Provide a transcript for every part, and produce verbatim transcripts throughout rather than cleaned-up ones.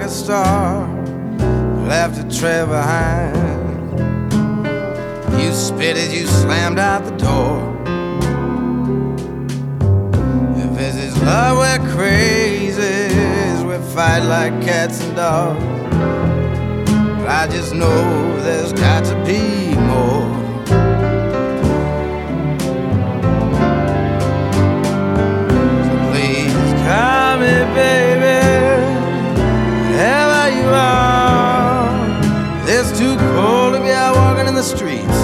a star, left a trail behind. You spit as you slammed out the door. If this is love, we're crazies, we fight like cats and dogs. But I just know there's got to be more. So please call me, baby, wherever you are. It's too cold to be out walking in the streets.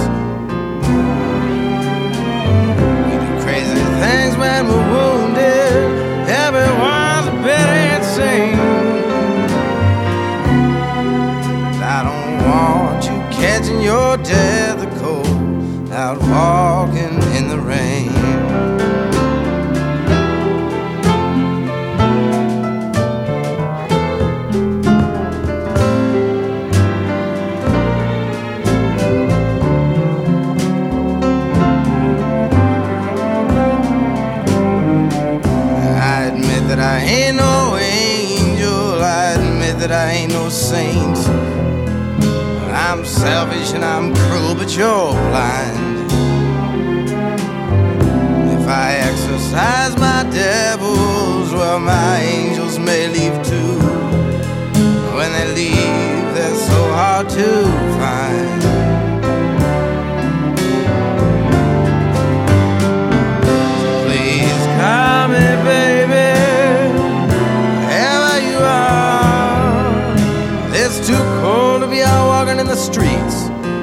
We do crazy things when we're wounded. Everyone's a bit insane. I don't want you catching your death of cold out walking in the rain. I admit that I ain't no angel, I admit that I ain't no saint. I'm selfish and I'm cruel, but you're blind. If I exercise my devils, well, my angels may leave too. When they leave, they're so hard to find. So please call me, baby, wherever you are. It's too cold to be out walking in the streets.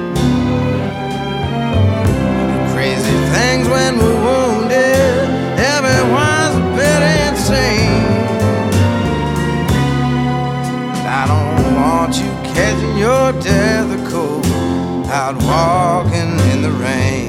Crazy things when we're wounded. Everyone's a bit insane. I don't want you catching your death of cold out walking in the rain.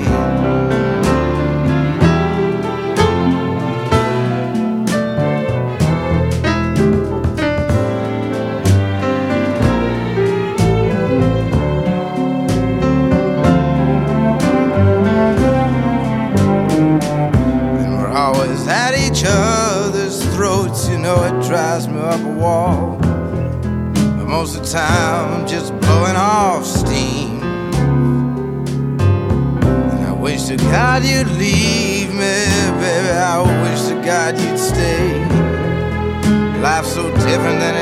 At each other's throats, you know it drives me up a wall. But most of the time I'm just blowing off steam. And I wish to God you'd leave me, baby, I wish to God you'd stay. Life's so different than